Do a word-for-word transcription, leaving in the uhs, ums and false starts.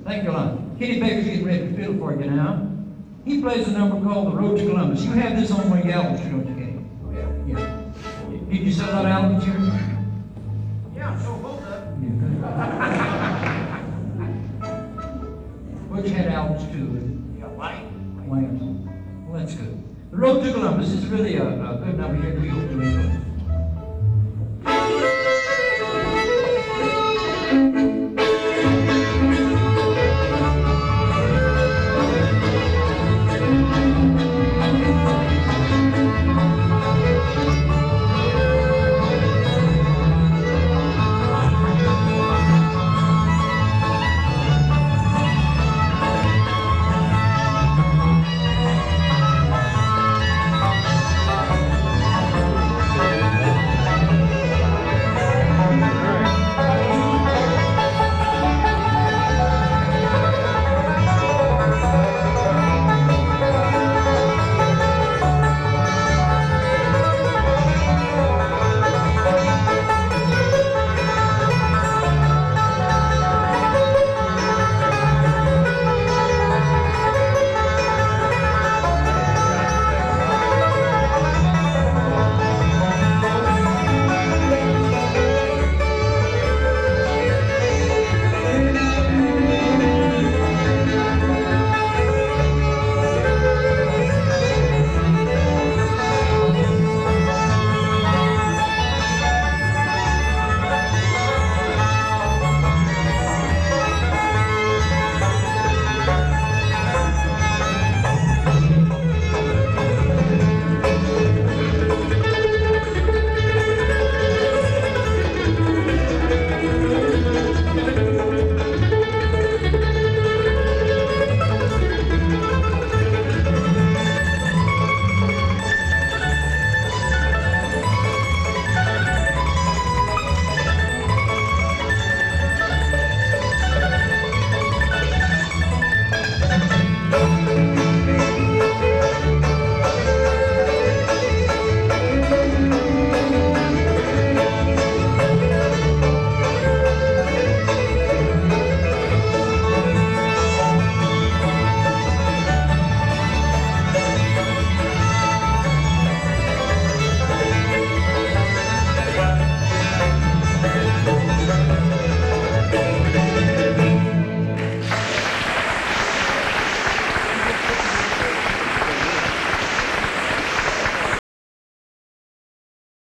Thank you a lot. Kenny Baker's getting ready to fiddle for you now. He plays a number called The Road to Columbus. You have this on one of your albums, don't you, Kenny? Yeah. Yeah. Did you sell that album this year? Yeah, so both of them. Butch had albums too. Yeah, White. Wayne's. Well, that's good. The Road to Columbus is really a, a good number here. We hope you enjoy it.